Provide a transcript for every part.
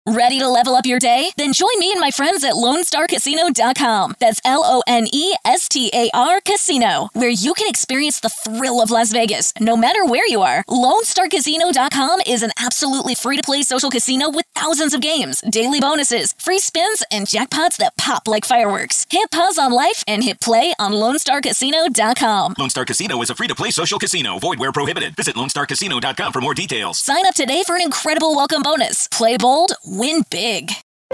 Ready to level up your day? Then join me and my friends at LoneStarCasino.com. That's LONESTAR Casino, where you can experience the thrill of Las Vegas, no matter where you are. LoneStarCasino.com is an absolutely free-to-play social casino with thousands of games, daily bonuses, free spins, and jackpots that pop like fireworks. Hit pause on life and hit play on LoneStarCasino.com. Lone Star Casino is a free-to-play social casino. Void where prohibited. Visit LoneStarCasino.com for more details. Sign up today for an incredible welcome bonus. Play bold, win big.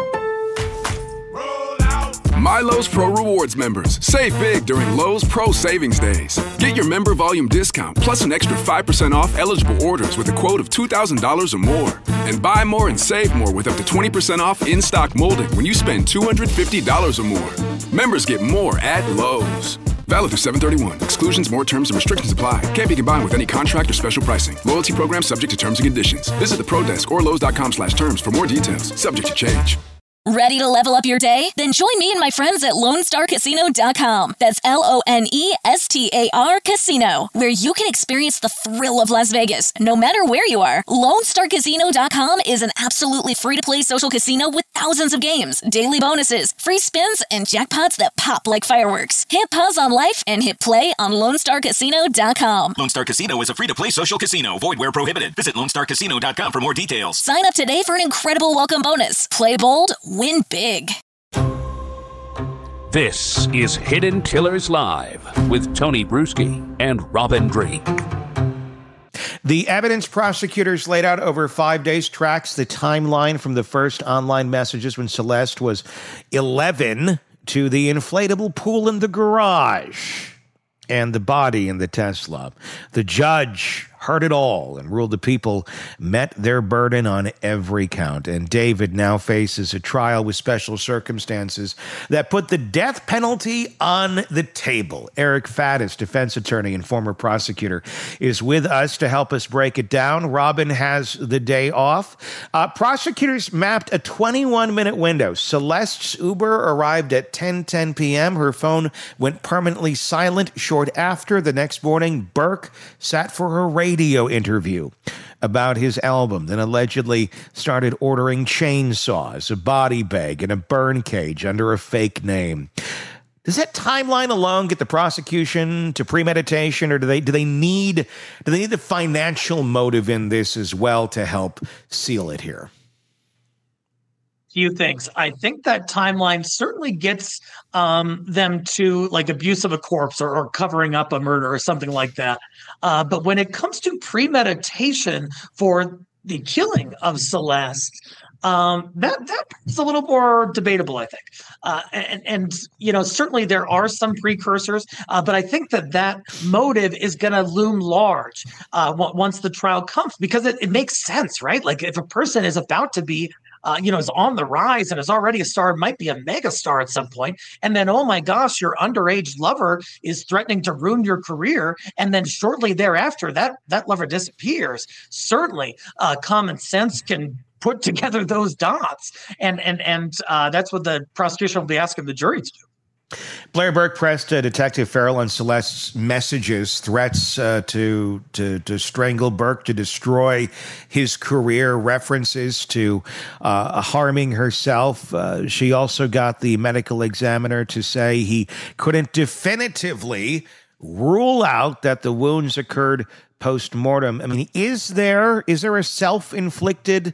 MyLowe's Pro Rewards members. Save big during Lowe's Pro Savings Days. Get your member volume discount plus an extra 5% off eligible orders with a quote of $2,000 or more. And buy more and save more with up to 20% off in-stock molding when you spend $250 or more. Members get more at Lowe's. Valid through 7/31. Exclusions, more terms, and restrictions apply. Can't be combined with any contract or special pricing. Loyalty program subject to terms and conditions. Visit the Pro Desk or Lowes.com/terms for more details. Subject to change. Ready to level up your day? Then join me and my friends at LoneStarCasino.com. That's LONESTAR Casino, where you can experience the thrill of Las Vegas, no matter where you are. LoneStarCasino.com is an absolutely free-to-play social casino with thousands of games, daily bonuses, free spins, and jackpots that pop like fireworks. Hit pause on life and hit play on LoneStarCasino.com. Lone Star Casino is a free-to-play social casino. Void where prohibited. Visit LoneStarCasino.com for more details. Sign up today for an incredible welcome bonus. Play bold, win big. This is Hidden Killers Live with Tony Bruschi and Robin Drake. The evidence prosecutors laid out over 5 days tracks the timeline from the first online messages when Celeste was 11 to the inflatable pool in the garage and the body in the Tesla. The judge heard it all and ruled the people met their burden on every count. And David now faces a trial with special circumstances that put the death penalty on the table. Eric Faddis, defense attorney and former prosecutor, is with us to help us break it down. Robin has the day off. Prosecutors mapped a 21-minute window. Celeste's Uber arrived at 10:10 p.m. Her phone went permanently silent short after. The next morning, Burke sat for her radio interview about his album, then allegedly started ordering chainsaws, a body bag, and a burn cage under a fake name. Does that timeline alone get the prosecution to premeditation, or do they need the financial motive in this as well to help seal it here? Few things. I think that timeline certainly gets them to like abuse of a corpse or covering up a murder or something like that. But when it comes to premeditation for the killing of Celeste, that's a little more debatable, I think. And you know, certainly there are some precursors, but I think that motive is going to loom large once the trial comes, because it makes sense, right? Like if a person is about to be is on the rise and is already a star, might be a mega star at some point, and then, oh my gosh, your underage lover is threatening to ruin your career, and then shortly thereafter, that lover disappears. Certainly, common sense can put together those dots, and that's what the prosecution will be asking the jury to do. Blair Burke pressed Detective Farrell on Celeste's messages, threats to strangle Burke, to destroy his career, references to harming herself. She also got the medical examiner to say he couldn't definitively rule out that the wounds occurred post-mortem. I mean, is there a self-inflicted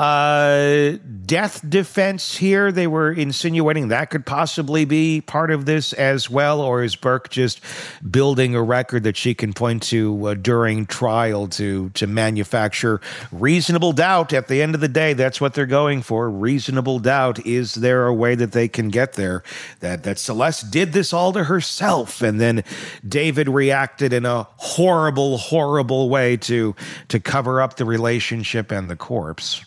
death defense here? They were insinuating that could possibly be part of this as well, or is Burke just building a record that she can point to during trial to manufacture reasonable doubt? At the end of the day, that's what they're going for, reasonable doubt. Is there a way that they can get there, that Celeste did this all to herself, and then David reacted in a horrible way to cover up the relationship and the corpse?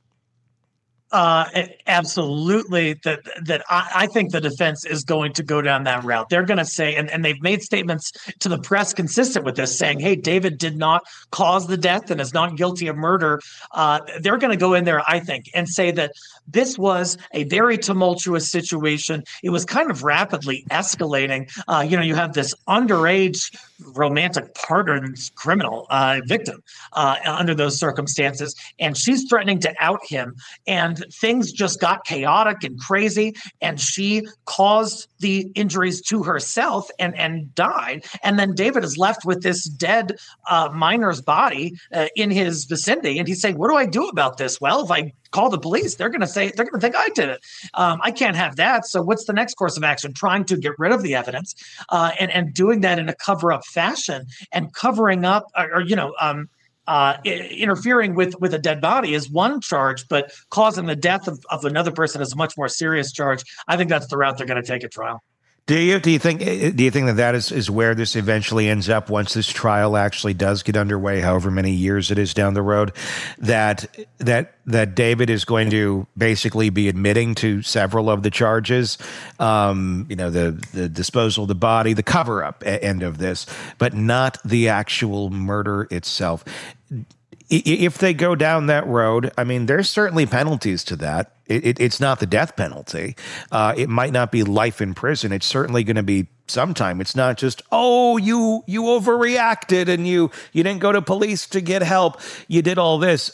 Absolutely. I think the defense is going to go down that route. They're going to say, and they've made statements to the press consistent with this, saying, hey, David did not cause the death and is not guilty of murder. They're going to go in there, I think, and say that this was a very tumultuous situation. It was kind of rapidly escalating. You have this underage romantic partner, criminal victim under those circumstances, and she's threatening to out him. And things just got chaotic and crazy, and she caused the injuries to herself and died. And then David is left with this dead minor's body in his vicinity, and he's saying, "What do I do about this?" Well, if I call the police, they're going to think I did it. I can't have that. So what's the next course of action? Trying to get rid of the evidence, and doing that in a cover-up fashion, and covering up interfering with a dead body is one charge, but causing the death of another person is a much more serious charge. I think that's the route they're going to take at trial. Do you think that is where this eventually ends up once this trial actually does get underway, however many years it is down the road, that David is going to basically be admitting to several of the charges, the disposal of the body, the cover-up end of this, but not the actual murder itself? If they go down that road, I mean, there's certainly penalties to that. It's not the death penalty. It might not be life in prison. It's certainly going to be some time. It's not just, you overreacted and you didn't go to police to get help. You did all this.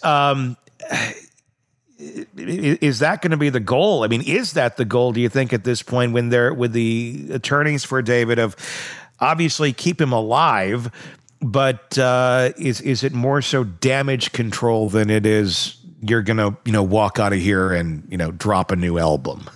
Is that going to be the goal? I mean, is that the goal, do you think, at this point, when they're with the attorneys for David, of obviously keep him alive, but is it more so damage control than it is you're going to, walk out of here and, drop a new album?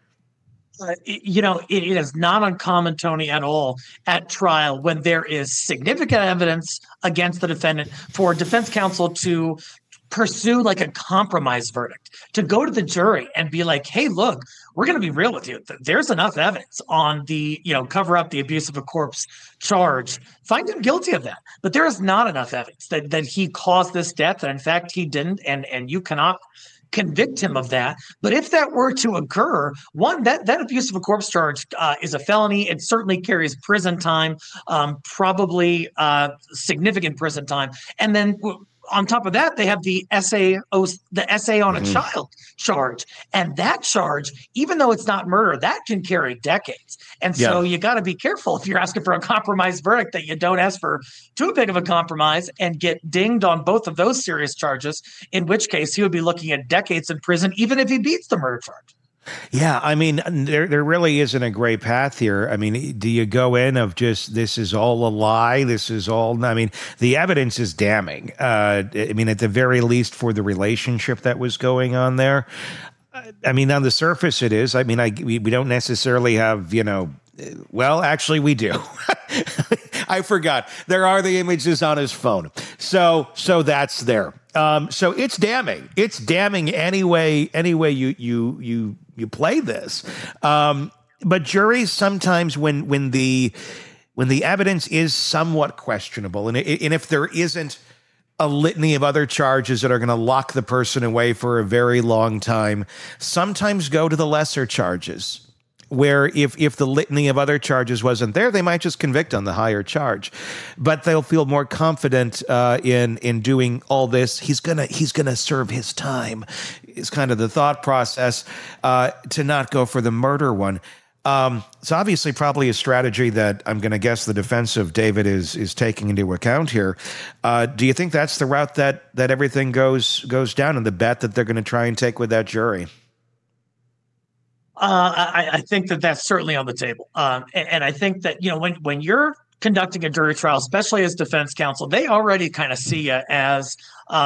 It is not uncommon, Tony, at all at trial, when there is significant evidence against the defendant, for defense counsel to pursue like a compromise verdict, to go to the jury and be like, hey, look, we're going to be real with you. There's enough evidence on the, cover up the abuse of a corpse charge. Find him guilty of that. But there is not enough evidence that he caused this death. And in fact, he didn't. And you cannot convict him of that. But if that were to occur, that abuse of a corpse charge is a felony. It certainly carries prison time, probably significant prison time. And then on top of that, they have the essay on a child charge. And that charge, even though it's not murder, that can carry decades. And so you got to be careful if you're asking for a compromise verdict, that you don't ask for too big of a compromise and get dinged on both of those serious charges, in which case he would be looking at decades in prison, even if he beats the murder charge. Yeah, I mean, there really isn't a gray path here. I mean, do you go in of just, this is all a lie? This is all, I mean, the evidence is damning. I mean, at the very least, for the relationship that was going on there. I mean, on the surface it is. I mean, we don't necessarily have, well, actually we do. I forgot. There are the images on his phone. So that's there. So it's damning. It's damning anyway you play this. But juries sometimes, when the evidence is somewhat questionable, and if there isn't a litany of other charges that are going to lock the person away for a very long time, sometimes go to the lesser charges, where if the litany of other charges wasn't there, they might just convict on the higher charge. But they'll feel more confident in doing all this. He's gonna serve his time, is kind of the thought process, to not go for the murder one. It's obviously probably a strategy that I'm going to guess the defense of David is taking into account here. Do you think that's the route that everything goes down, and the bet that they're going to try and take with that jury? I think that's certainly on the table. And I think that, when you're conducting a jury trial, especially as defense counsel, they already kind of see you as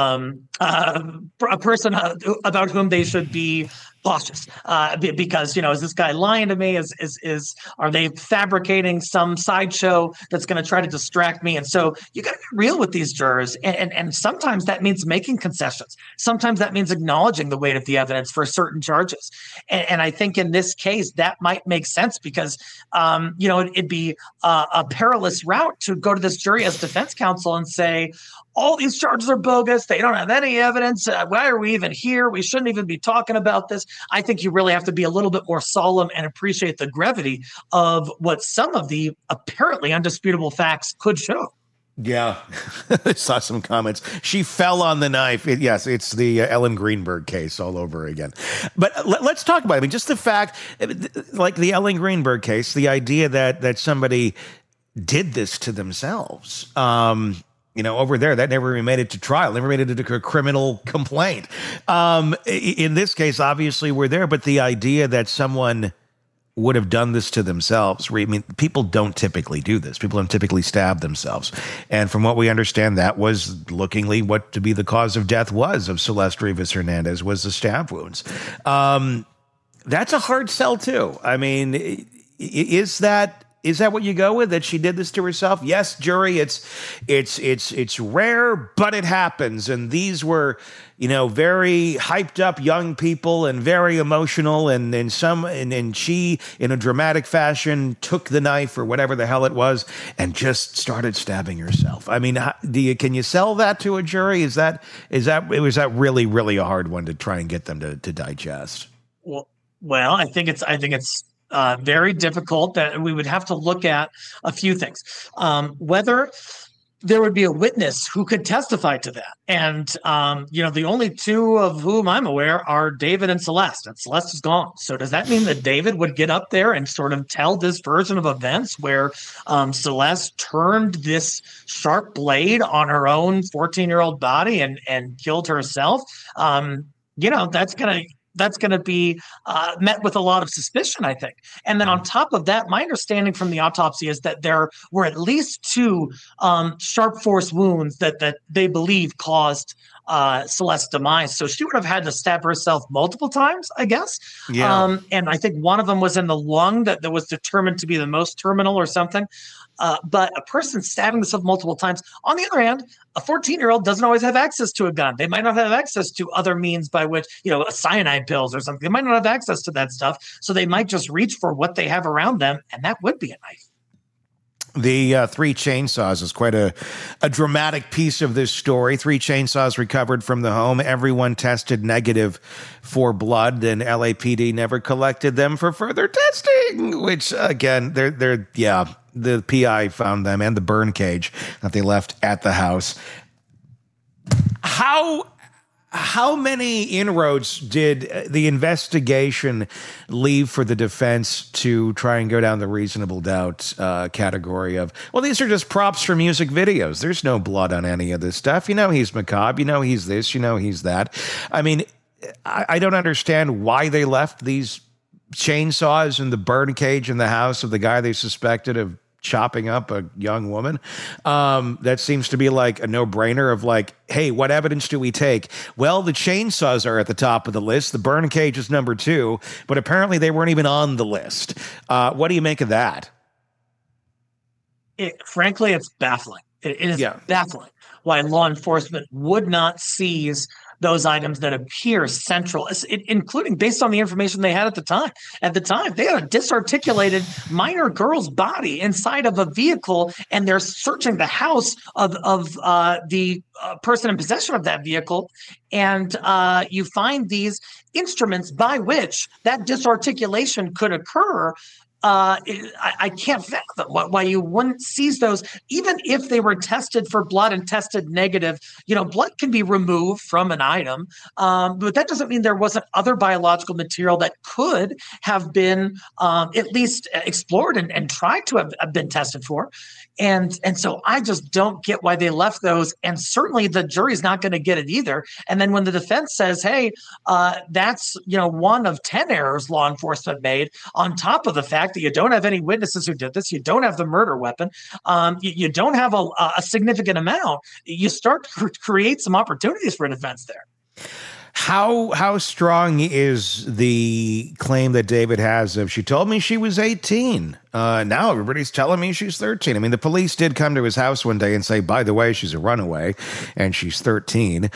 a person about whom they should be cautious, because is this guy lying to me? Are they fabricating some sideshow that's going to try to distract me? And so you got to be real with these jurors, and sometimes that means making concessions. Sometimes that means acknowledging the weight of the evidence for certain charges. And I think in this case that might make sense, because it'd be a perilous route to go to this jury as defense counsel and say, all these charges are bogus. They don't have any evidence. Why are we even here? We shouldn't even be talking about this. I think you really have to be a little bit more solemn and appreciate the gravity of what some of the apparently undisputable facts could show. Yeah, I saw some comments. She fell on the knife. Yes, it's the Ellen Greenberg case all over again. But let's talk about it. I mean, just the fact, like the Ellen Greenberg case, the idea that somebody did this to themselves. over there, that never even made it to trial, never made it into a criminal complaint. In this case, obviously we're there, but the idea that someone would have done this to themselves. I mean, people don't typically do this. People don't typically stab themselves. And from what we understand, that was lookingly what to be the cause of death was of Celeste Rivas Hernandez, was the stab wounds. That's a hard sell too. I mean, is that what you go with, that she did this to herself? Yes, jury, it's rare, but it happens. And these were, very hyped up young people and very emotional, and she, in a dramatic fashion, took the knife or whatever the hell it was and just started stabbing herself. I mean, can you sell that to a jury? Was that really, really a hard one to try and get them to digest? Well, I think it's very difficult. That we would have to look at a few things. Whether there would be a witness who could testify to that. And, the only two of whom I'm aware are David and Celeste, and Celeste is gone. So does that mean that David would get up there and sort of tell this version of events where Celeste turned this sharp blade on her own 14-year-old body and killed herself? That's going to be met with a lot of suspicion, I think. And then on top of that, my understanding from the autopsy is that there were at least two sharp force wounds that they believe caused Celeste's demise. So she would have had to stab herself multiple times, I guess. Yeah. And I think one of them was in the lung that was determined to be the most terminal or something. But a person stabbing themselves multiple times. On the other hand, a 14-year-old doesn't always have access to a gun. They might not have access to other means by which, cyanide pills or something. They might not have access to that stuff. So they might just reach for what they have around them, and that would be a knife. The 3 chainsaws is quite a dramatic piece of this story. 3 chainsaws recovered from the home. Everyone tested negative for blood, and LAPD never collected them for further testing, which, again, the PI found them and the burn cage that they left at the house. How many inroads did the investigation leave for the defense to try and go down the reasonable doubt category of, well, these are just props for music videos. There's no blood on any of this stuff. He's macabre. He's this. He's that. I mean, I don't understand why they left these chainsaws in the burn cage in the house of the guy they suspected of chopping up a young woman. That seems to be like a no-brainer of like, hey, what evidence do we take? Well, the chainsaws are at the top of the list. The burn cage is number 2, but apparently they weren't even on the list. What do you make of that? Frankly, it's baffling. It is baffling why law enforcement would not seize those items that appear central, including based on the information they had at the time. At the time, they had a disarticulated minor girl's body inside of a vehicle, and they're searching the house of the person in possession of that vehicle. And you find these instruments by which that disarticulation could occur. I can't fathom why you wouldn't seize those, even if they were tested for blood and tested negative. Blood can be removed from an item, but that doesn't mean there wasn't other biological material that could have been at least explored and tried to have been tested for. And so I just don't get why they left those, and certainly the jury's not going to get it either. And then when the defense says, hey, that's one of 10 errors law enforcement made, on top of the fact that you don't have any witnesses who did this, you don't have the murder weapon, you don't have a significant amount, you start to create some opportunities for defense there. How strong is the claim that David has of, she told me she was 18. Now everybody's telling me she's 13. I mean, the police did come to his house one day and say, by the way, she's a runaway and she's 13.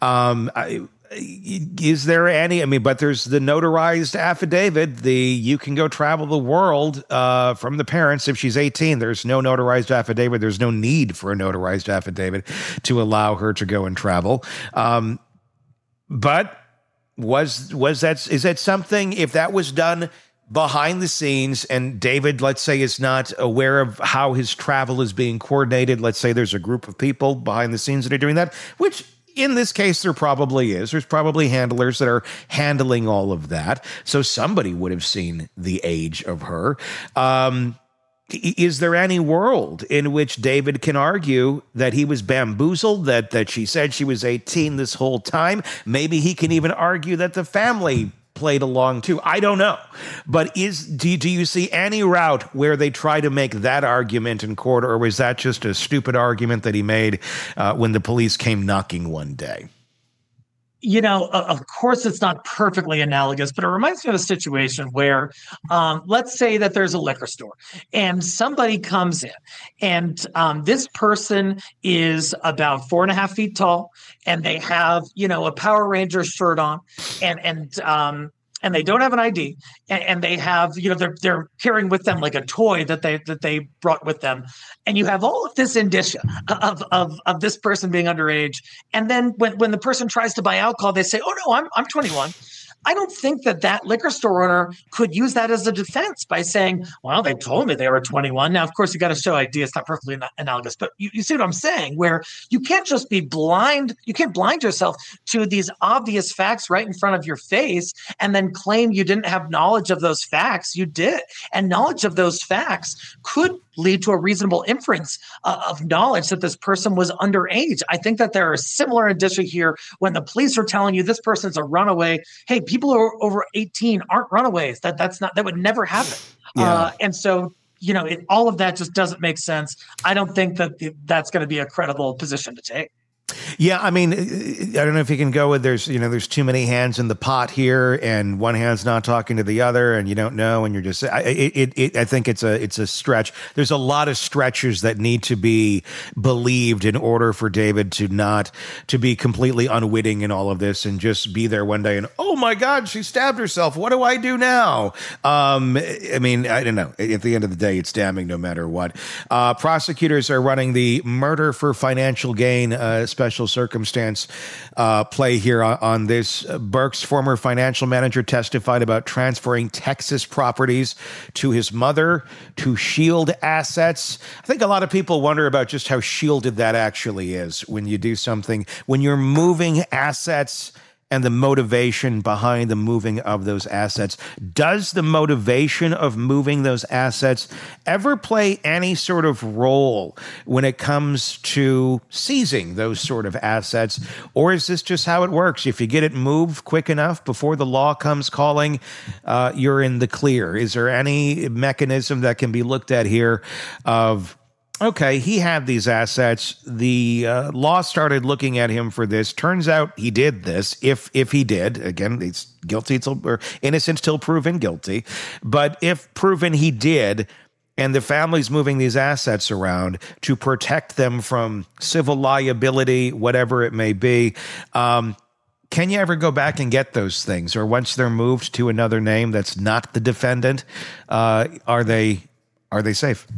Is there any, but there's the notarized affidavit, you can go travel the world from the parents if she's 18. There's no notarized affidavit. There's no need for a notarized affidavit to allow her to go and travel. But is that something, if that was done behind the scenes and David, let's say, is not aware of how his travel is being coordinated, let's say there's a group of people behind the scenes that are doing that, which in this case there probably is. There's probably handlers that are handling all of that. So somebody would have seen the age of her. is there any world in which David can argue that he was bamboozled, that she said she was 18 this whole time? Maybe he can even argue that the family played along too. I don't know. But do you see any route where they try to make that argument in court, or was that just a stupid argument that he made when the police came knocking one day? Of course, it's not perfectly analogous, but it reminds me of a situation where, let's say that there's a liquor store and somebody comes in and this person is about 4.5 feet tall and they have, a Power Rangers shirt on and they don't have an ID and they have, they're carrying with them like a toy that they brought with them. And you have all of this indicia of this person being underage. And then when the person tries to buy alcohol, they say, oh no, I'm 21. I don't think that liquor store owner could use that as a defense by saying, well, they told me they were 21. Now, of course, you got to show ID. It's not perfectly analogous, but you see what I'm saying, where you can't just be blind. You can't blind yourself to these obvious facts right in front of your face and then claim you didn't have knowledge of those facts. You did. And knowledge of those facts could lead to a reasonable inference of knowledge that this person was underage. I think that there are similar indicia here when the police are telling you this person's a runaway. Hey, people who are over 18 aren't runaways. That would never happen. Yeah. And so, all of that just doesn't make sense. I don't think that that's going to be a credible position to take. Yeah, I mean, I don't know if you can go with there's too many hands in the pot here, and one hand's not talking to the other, and you don't know, and you're just. I think it's a stretch. There's a lot of stretches that need to be believed in order for David to be completely unwitting in all of this and just be there one day and, oh my God, she stabbed herself. What do I do now? I mean, I don't know. At the end of the day, it's damning no matter what. Prosecutors are running the murder for financial gain special circumstance play here on this. Burke's former financial manager testified about transferring Texas properties to his mother to shield assets. I think a lot of people wonder about just how shielded that actually is when you do something, when you're moving assets and the motivation behind the moving of those assets. Does the motivation of moving those assets ever play any sort of role when it comes to seizing those sort of assets? Or is this just how it works? If you get it moved quick enough before the law comes calling, you're in the clear. Is there any mechanism that can be looked at here of, okay, he had these assets. The law started looking at him for this. Turns out he did this. If he did, again, he's guilty or innocent till proven guilty. But if proven he did, and the family's moving these assets around to protect them from civil liability, whatever it may be, can you ever go back and get those things? Or once they're moved to another name that's not the defendant, are they safe?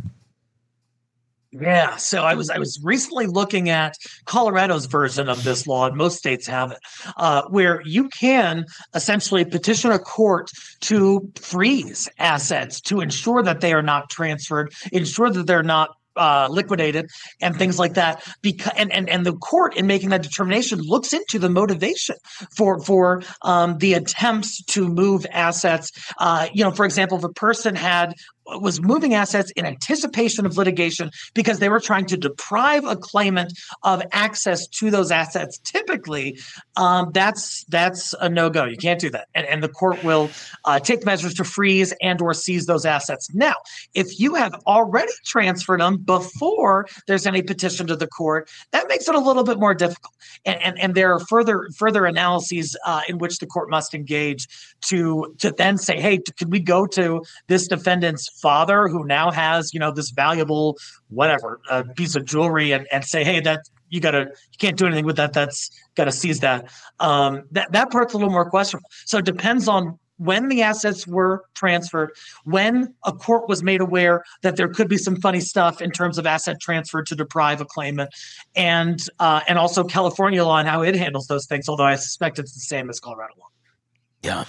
Yeah, so I was recently looking at Colorado's version of this law, and most states have it, where you can essentially petition a court to freeze assets to ensure that they are not transferred, ensure that they're not liquidated and things like that. Because and the court, in making that determination, looks into the motivation for the attempts to move assets. For example, if a person was moving assets in anticipation of litigation because they were trying to deprive a claimant of access to those assets, typically that's a no-go. You can't do that. And the court will take measures to freeze and or seize those assets. Now, if you have already transferred them before there's any petition to the court, that makes it a little bit more difficult. And there are further analyses in which the court must engage to then say, hey, can we go to this defendant's father who now has, this valuable piece of jewelry and say, hey, that you can't do anything with that. That's got to seize that. That part's a little more questionable. So it depends on when the assets were transferred, when a court was made aware that there could be some funny stuff in terms of asset transfer to deprive a claimant, and also California law and how it handles those things, although I suspect it's the same as Colorado law. Yeah.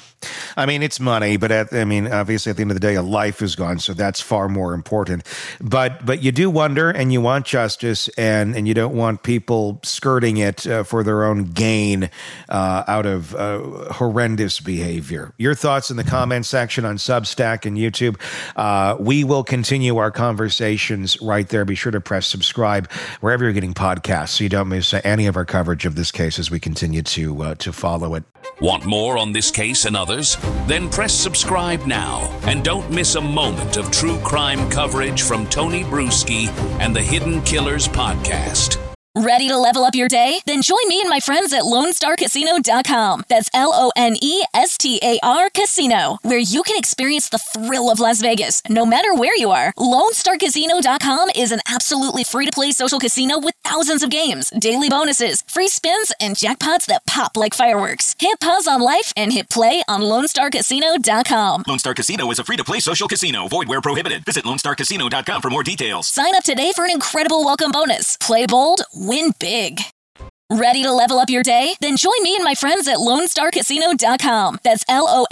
I mean, it's money, but obviously at the end of the day, a life is gone, so that's far more important. But you do wonder, and you want justice, and you don't want people skirting it for their own gain out of horrendous behavior. Your thoughts in the comment section on Substack and YouTube. We will continue our conversations right there. Be sure to press subscribe wherever you're getting podcasts so you don't miss any of our coverage of this case as we continue to follow it. Want more on this case and others? Then press subscribe now and don't miss a moment of true crime coverage from Tony Bruschi and the Hidden Killers podcast. Ready to level up your day? Then join me and my friends at LoneStarCasino.com. That's LONESTAR Casino, where you can experience the thrill of Las Vegas, no matter where you are. LoneStarCasino.com is an absolutely free-to-play social casino with thousands of games, daily bonuses, free spins, and jackpots that pop like fireworks. Hit pause on life and hit play on LoneStarCasino.com. Lone Star Casino is a free-to-play social casino. Void where prohibited. Visit LoneStarCasino.com for more details. Sign up today for an incredible welcome bonus. Play bold, win big. Ready to level up your day? Then join me and my friends at LoneStarCasino.com. That's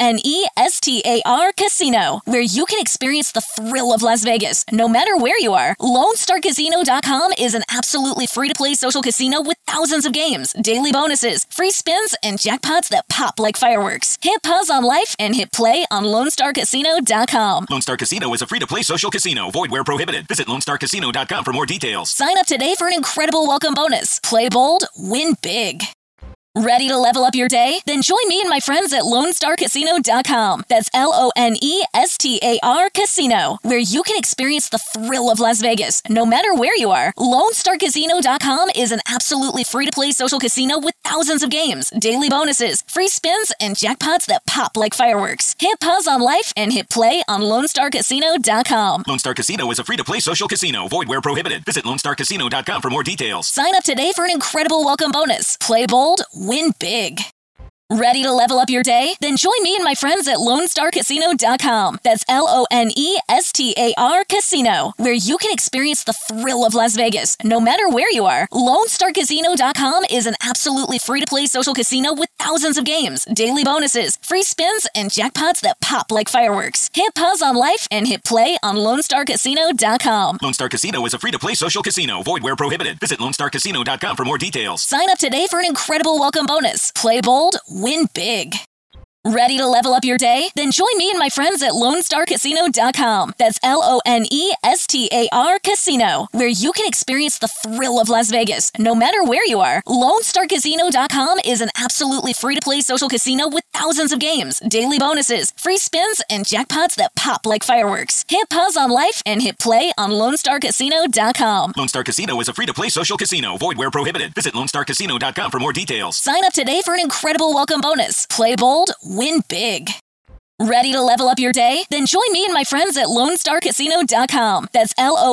LONESTAR Casino, where you can experience the thrill of Las Vegas, no matter where you are. LoneStarCasino.com is an absolutely free-to-play social casino with thousands of games, daily bonuses, free spins, and jackpots that pop like fireworks. Hit pause on life and hit play on LoneStarCasino.com. Lone Star Casino is a free-to-play social casino. Void where prohibited. Visit LoneStarCasino.com for more details. Sign up today for an incredible welcome bonus. Play bold, win big. Ready to level up your day? Then join me and my friends at LoneStarCasino.com. That's LONESTAR Casino, where you can experience the thrill of Las Vegas, no matter where you are. LoneStarCasino.com is an absolutely free-to-play social casino with thousands of games, daily bonuses, free spins, and jackpots that pop like fireworks. Hit pause on life and hit play on LoneStarCasino.com. Lone Star Casino is a free-to-play social casino. Void where prohibited. Visit LoneStarCasino.com for more details. Sign up today for an incredible welcome bonus. Play bold, win big. Ready to level up your day? Then join me and my friends at LoneStarCasino.com. That's LONESTAR Casino, where you can experience the thrill of Las Vegas, no matter where you are. LoneStarCasino.com is an absolutely free-to-play social casino with thousands of games, daily bonuses, free spins, and jackpots that pop like fireworks. Hit pause on life and hit play on LoneStarCasino.com. Lone Star Casino is a free-to-play social casino. Void where prohibited. Visit LoneStarCasino.com for more details. Sign up today for an incredible welcome bonus. Play bold, win big. Ready to level up your day? Then join me and my friends at LoneStarCasino.com. That's LONESTAR Casino, where you can experience the thrill of Las Vegas, no matter where you are. LoneStarCasino.com is an absolutely free-to-play social casino with thousands of games, daily bonuses, free spins, and jackpots that pop like fireworks. Hit pause on life and hit play on LoneStarCasino.com. Lone Star Casino is a free-to-play social casino. Void where prohibited. Visit LoneStarCasino.com for more details. Sign up today for an incredible welcome bonus. Play bold, win big. Ready to level up your day? Then join me and my friends at LoneStarCasino.com. That's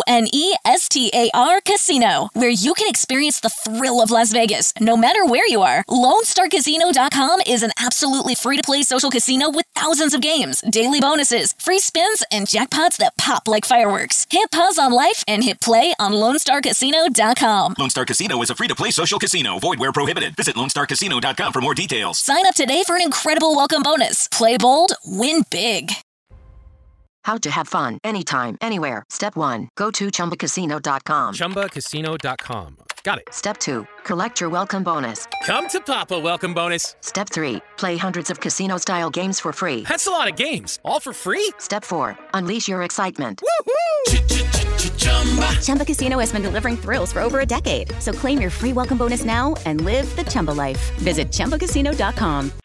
LONESTAR Casino, where you can experience the thrill of Las Vegas, no matter where you are. LoneStarCasino.com is an absolutely free-to-play social casino with thousands of games, daily bonuses, free spins, and jackpots that pop like fireworks. Hit pause on life and hit play on LoneStarCasino.com. Lone Star Casino is a free-to-play social casino. Void where prohibited. Visit LoneStarCasino.com for more details. Sign up today for an incredible welcome bonus. Play bold, win big. How to have fun anytime, anywhere. Step 1. Go to ChumbaCasino.com. ChumbaCasino.com. Got it. Step 2. Collect your welcome bonus. Come to Papa welcome bonus. Step 3. Play hundreds of casino-style games for free. That's a lot of games. All for free? Step 4. Unleash your excitement. Woohoo! Chumba Casino has been delivering thrills for over a decade. So claim your free welcome bonus now and live the Chumba life. Visit ChumbaCasino.com.